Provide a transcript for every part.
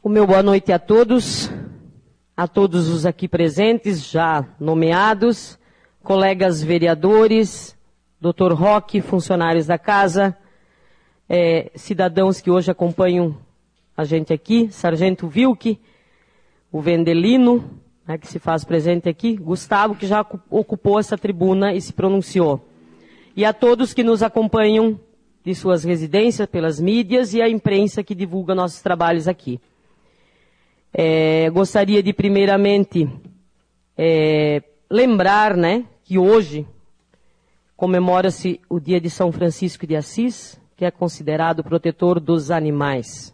O meu boa noite a todos os aqui presentes, já nomeados, colegas vereadores, Dr. Roque, funcionários da casa, cidadãos que hoje acompanham a gente aqui, Sargento Vilke, o Vendelino, né, que se faz presente aqui, Gustavo, que já ocupou essa tribuna e se pronunciou. E a todos que nos acompanham de suas residências, pelas mídias e a imprensa que divulga nossos trabalhos aqui. Gostaria de, primeiramente, lembrar, né, que hoje comemora-se o dia de São Francisco de Assis, que é considerado protetor dos animais.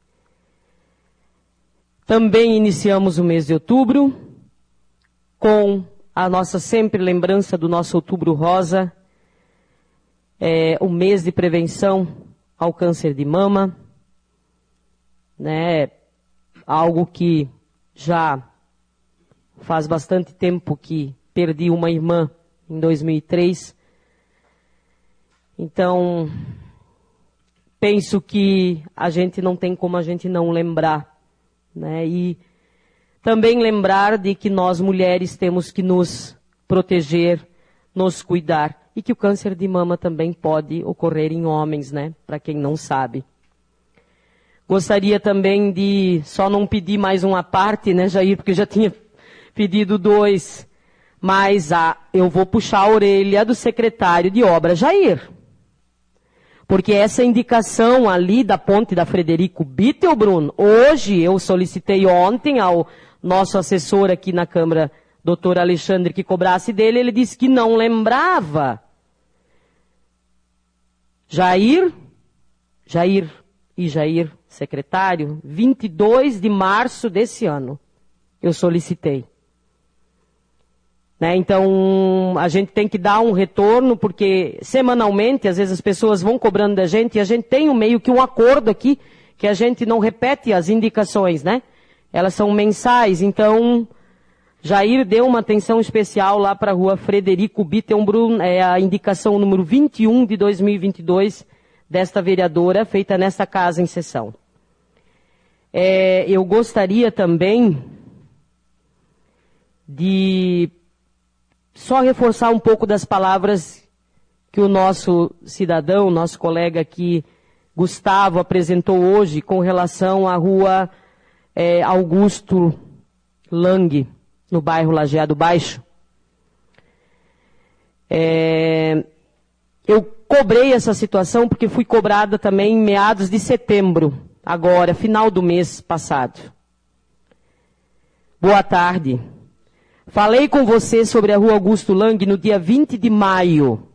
Também iniciamos o mês de outubro com a nossa sempre lembrança do nosso Outubro Rosa, o mês de prevenção ao câncer de mama, né? Algo que já faz bastante tempo que perdi uma irmã em 2003. Então, penso que a gente não tem como a gente não lembrar, né? E também lembrar de que nós mulheres temos que nos proteger, nos cuidar, e que o câncer de mama também pode ocorrer em homens, né? Para quem não sabe. Gostaria também de só não pedir mais uma parte, né, Jair, porque já tinha pedido 2, mas eu vou puxar a orelha do secretário de obra, Jair. Porque essa indicação ali da ponte da Frederico Bittelbrunn, hoje eu solicitei ontem ao nosso assessor aqui na Câmara, doutor Alexandre, que cobrasse dele, ele disse que não lembrava. Jair, secretário, 22 de março desse ano, eu solicitei. Né? Então, a gente tem que dar um retorno, porque semanalmente, às vezes as pessoas vão cobrando da gente, e a gente tem meio que um acordo aqui, que a gente não repete as indicações, né? Elas são mensais, então, Jair deu uma atenção especial lá para a rua Frederico Bittelbrunn, é a indicação número 21 de 2022, desta vereadora, feita nesta casa em sessão. Eu gostaria também de só reforçar um pouco das palavras que o nosso cidadão, nosso colega aqui, Gustavo, apresentou hoje com relação à rua Augusto Lang, no bairro Lajeado Baixo. Eu cobrei essa situação porque fui cobrada também em meados de setembro, agora, final do mês passado. Boa tarde. Falei com você sobre a rua Augusto Lang no dia 20 de maio.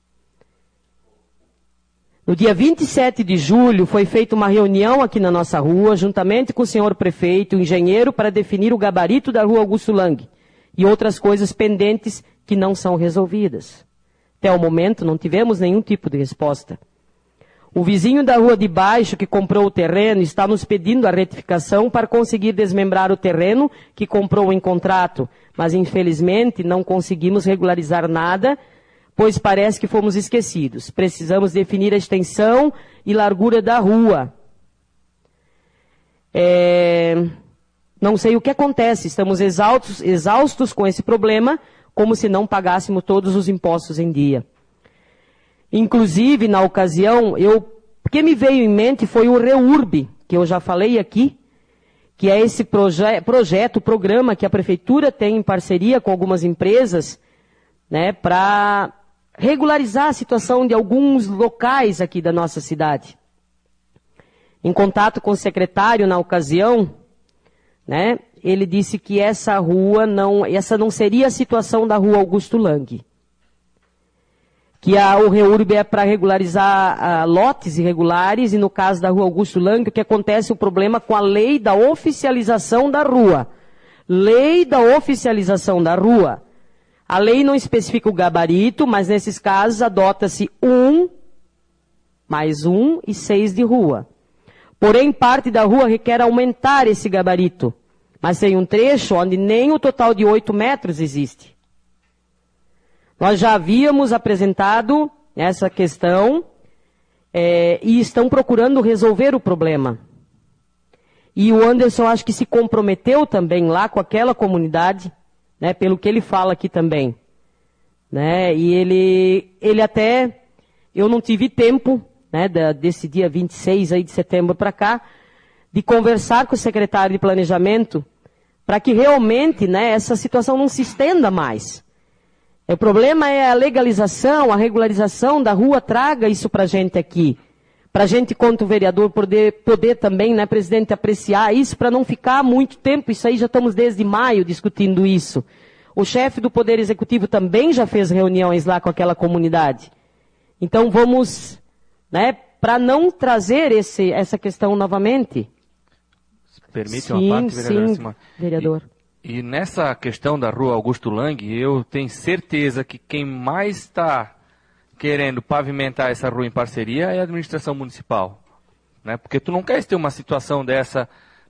No dia 27 de julho foi feita uma reunião aqui na nossa rua, juntamente com o senhor prefeito, o engenheiro, para definir o gabarito da rua Augusto Lang e outras coisas pendentes que não são resolvidas. Até o momento não tivemos nenhum tipo de resposta. O vizinho da rua de baixo que comprou o terreno está nos pedindo a retificação para conseguir desmembrar o terreno que comprou em contrato, mas infelizmente não conseguimos regularizar nada, pois parece que fomos esquecidos. Precisamos definir a extensão e largura da rua. Não sei o que acontece, estamos exaustos com esse problema, como se não pagássemos todos os impostos em dia. Inclusive, na ocasião, o que me veio em mente foi o REURB, que eu já falei aqui, que é esse programa que a Prefeitura tem em parceria com algumas empresas, né, para regularizar a situação de alguns locais aqui da nossa cidade. Em contato com o secretário na ocasião, né, ele disse que essa não seria a situação da rua Augusto Lang. Que o REURB é para regularizar lotes irregulares, e no caso da rua Augusto Lang, o que acontece é o problema com a lei da oficialização da rua. Lei da oficialização da rua. A lei não especifica o gabarito, mas nesses casos adota-se 1, mais 1 e 6 de rua. Porém, parte da rua requer aumentar esse gabarito, mas tem um trecho onde nem o total de 8 metros existe. Nós já havíamos apresentado essa questão e estão procurando resolver o problema. E o Anderson acho que se comprometeu também lá com aquela comunidade, né, pelo que ele fala aqui também. Né, e ele até, eu não tive tempo, né, desse dia 26 aí de setembro para cá, de conversar com o secretário de Planejamento, para que realmente, né, essa situação não se estenda mais. O problema é a legalização, a regularização da rua, traga isso para a gente aqui. Para a gente, quanto vereador, poder também, né, presidente, apreciar isso, para não ficar muito tempo, isso aí já estamos desde maio discutindo isso. O chefe do Poder Executivo também já fez reuniões lá com aquela comunidade. Então vamos, né, para não trazer essa questão novamente. Permite uma parte, vereador? Sim, vereador. E nessa questão da rua Augusto Lang, eu tenho certeza que quem mais está querendo pavimentar essa rua em parceria é a administração municipal. Né? Porque tu não queres ter uma situação dessa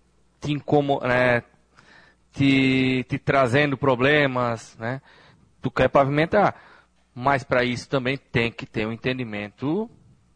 te trazendo problemas, né? Tu quer pavimentar. Mas para isso também tem que ter um entendimento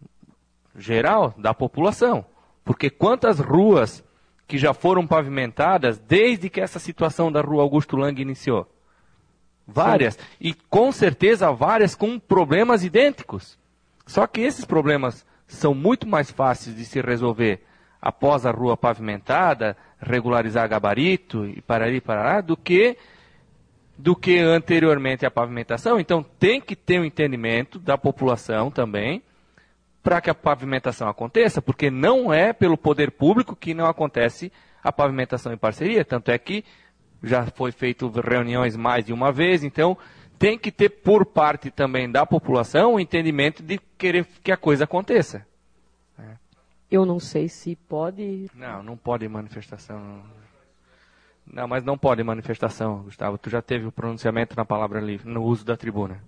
geral da população. Porque quantas ruas que já foram pavimentadas desde que essa situação da rua Augusto Lang iniciou? Várias. Sim. E com certeza várias com problemas idênticos. Só que esses problemas são muito mais fáceis de se resolver após a rua pavimentada, regularizar gabarito e parará, do que anteriormente à pavimentação. Então tem que ter um entendimento da população também para que a pavimentação aconteça, porque não é pelo poder público que não acontece a pavimentação em parceria. Tanto é que já foi feito reuniões mais de uma vez, então tem que ter por parte também da população o entendimento de querer que a coisa aconteça. Eu não sei se pode... Não pode manifestação. Não, mas não pode manifestação, Gustavo. Tu já teve o pronunciamento na palavra livre, no uso da tribuna.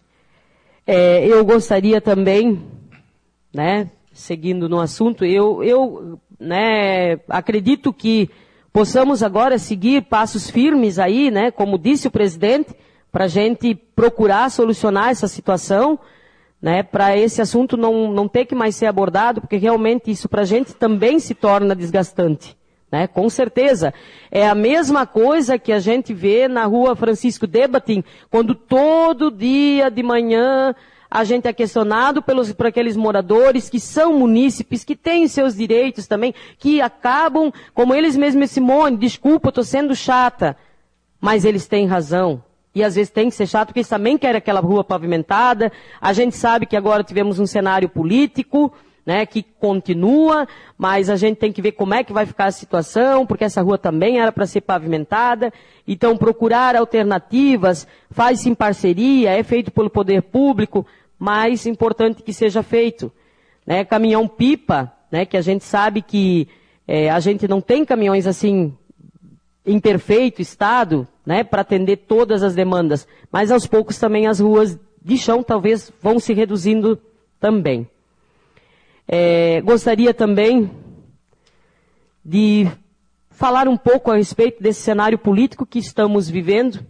Eu gostaria também, né, seguindo no assunto, eu acredito que possamos agora seguir passos firmes aí, né, como disse o presidente, para a gente procurar solucionar essa situação, né, para esse assunto não ter que mais ser abordado, porque realmente isso para a gente também se torna desgastante, né, com certeza. É a mesma coisa que a gente vê na rua Francisco Debatim, quando todo dia de manhã a gente é questionado por aqueles moradores que são munícipes, que têm seus direitos também, que acabam, como eles mesmos, Simone, desculpa, eu estou sendo chata, mas eles têm razão. E às vezes tem que ser chato, porque eles também querem aquela rua pavimentada. A gente sabe que agora tivemos um cenário político, né, que continua, mas a gente tem que ver como é que vai ficar a situação, porque essa rua também era para ser pavimentada. Então procurar alternativas, faz-se em parceria, é feito pelo poder público, mais importante que seja feito. Né, caminhão-pipa, né, que a gente sabe que a gente não tem caminhões assim em perfeito estado, né, para atender todas as demandas, mas aos poucos também as ruas de chão talvez vão se reduzindo também. Gostaria também de falar um pouco a respeito desse cenário político que estamos vivendo.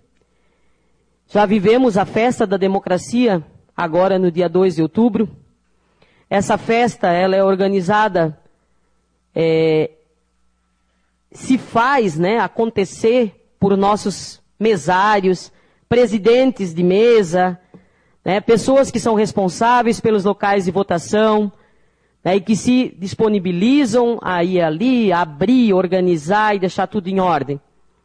Já vivemos a festa da democracia, agora no dia 2 de outubro. Essa festa, ela é organizada, se faz, né, acontecer por nossos mesários, presidentes de mesa, né, pessoas que são responsáveis pelos locais de votação, né, e que se disponibilizam a ir ali, abrir, organizar e deixar tudo em ordem.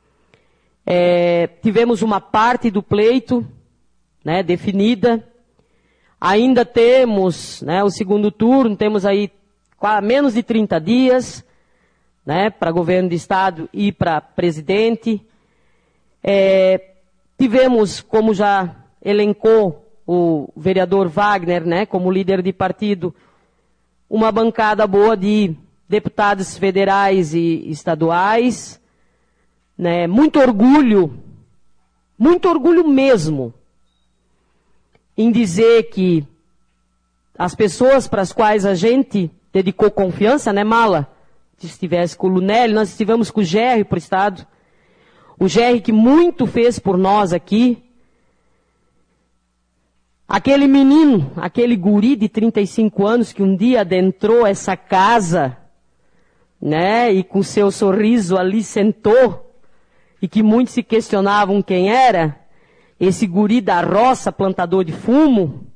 Tivemos uma parte do pleito, né, definida. Ainda temos, né, o segundo turno, temos aí menos de 30 dias, né, para governo de estado e para presidente. Tivemos, como já elencou o vereador Wagner, né, como líder de partido, uma bancada boa de deputados federais e estaduais, né, muito orgulho mesmo, em dizer que as pessoas para as quais a gente dedicou confiança, né, Mala? Se estivesse com o Lunelli, nós estivemos com o Gerry para o estado, o Gerry que muito fez por nós aqui. Aquele menino, aquele guri de 35 anos que um dia adentrou essa casa, né, e com seu sorriso ali sentou, e que muitos se questionavam quem era, esse guri da roça, plantador de fumo,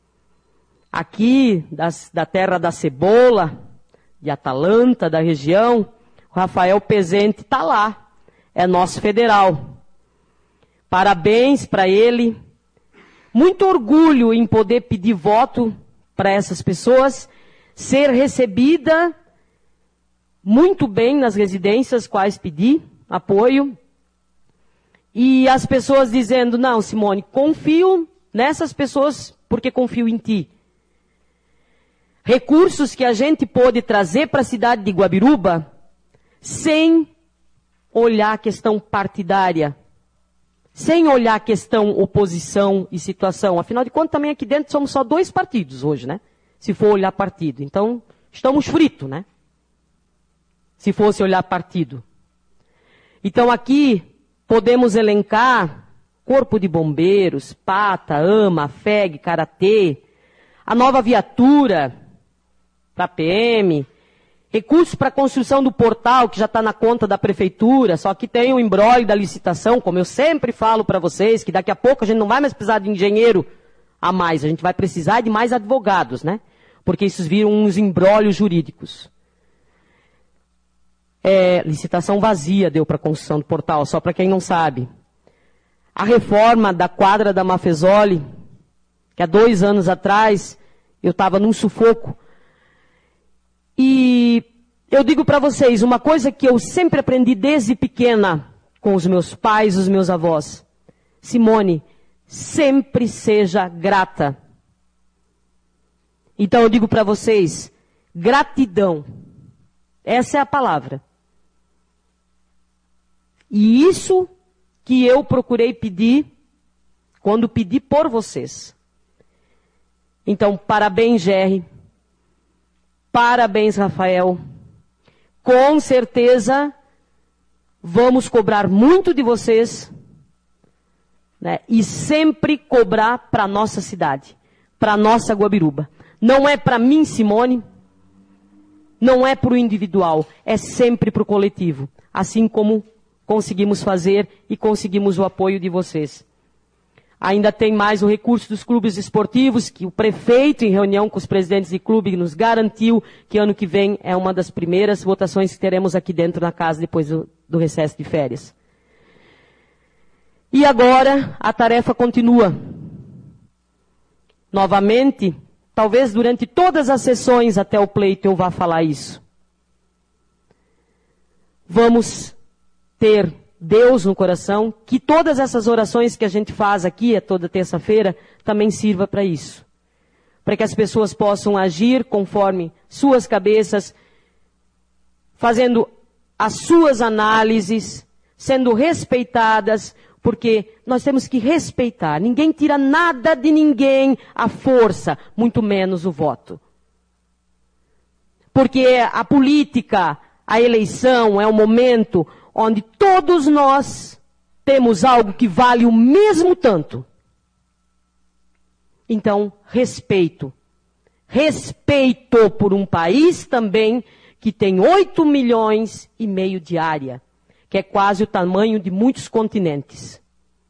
aqui da terra da cebola, de Atalanta, da região, o Rafael Pezente está lá, é nosso federal. Parabéns para ele, muito orgulho em poder pedir voto para essas pessoas, ser recebida muito bem nas residências quais pedi apoio. E as pessoas dizendo, não, Simone, confio nessas pessoas porque confio em ti. Recursos que a gente pôde trazer para a cidade de Guabiruba sem olhar a questão partidária, sem olhar a questão oposição e situação. Afinal de contas, também aqui dentro somos só 2 partidos hoje, né? Se for olhar partido. Então, estamos fritos, né? Se fosse olhar partido. Então, aqui podemos elencar Corpo de Bombeiros, PATA, AMA, FEG, Karatê, a nova viatura para a PM, recursos para a construção do portal, que já está na conta da prefeitura, só que tem o imbróglio da licitação, como eu sempre falo para vocês, que daqui a pouco a gente não vai mais precisar de engenheiro a mais, a gente vai precisar de mais advogados, né? Porque isso viram uns imbróglios jurídicos. Licitação vazia deu para a construção do portal, só para quem não sabe. A reforma da quadra da Mafezoli, que há 2 anos atrás eu estava num sufoco. E eu digo para vocês, uma coisa que eu sempre aprendi desde pequena com os meus pais, os meus avós. Simone, sempre seja grata. Então eu digo para vocês, gratidão. Essa é a palavra. E isso que eu procurei pedir quando pedi por vocês. Então, parabéns, Gerry. Parabéns, Rafael. Com certeza, vamos cobrar muito de vocês, né? E sempre cobrar para a nossa cidade, para a nossa Guabiruba. Não é para mim, Simone, não é para o individual, é sempre para o coletivo. Assim como conseguimos fazer e conseguimos o apoio de vocês. Ainda tem mais o recurso dos clubes esportivos, que o prefeito, em reunião com os presidentes de clube, nos garantiu que ano que vem é uma das primeiras votações que teremos aqui dentro na casa, depois do recesso de férias. E agora, a tarefa continua. Novamente, talvez durante todas as sessões até o pleito eu vá falar isso. Vamos ter Deus no coração, que todas essas orações que a gente faz aqui, toda terça-feira, também sirva para isso. Para que as pessoas possam agir conforme suas cabeças, fazendo as suas análises, sendo respeitadas, porque nós temos que respeitar. Ninguém tira nada de ninguém à força, muito menos o voto. Porque a política, a eleição é um momento onde todos nós temos algo que vale o mesmo tanto. Então, respeito. Respeito por um país também que tem 8,5 milhões de área, que é quase o tamanho de muitos continentes.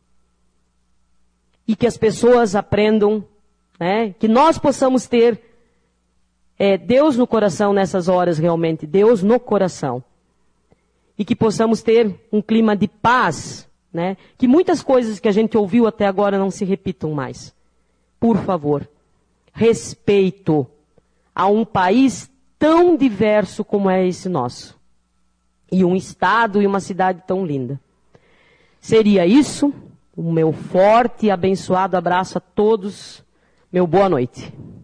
E que as pessoas aprendam, né, que nós possamos ter Deus no coração nessas horas realmente, Deus no coração. E que possamos ter um clima de paz, né? Que muitas coisas que a gente ouviu até agora não se repitam mais. Por favor, respeito a um país tão diverso como é esse nosso. E um estado e uma cidade tão linda. Seria isso, o meu forte e abençoado abraço a todos. Meu boa noite.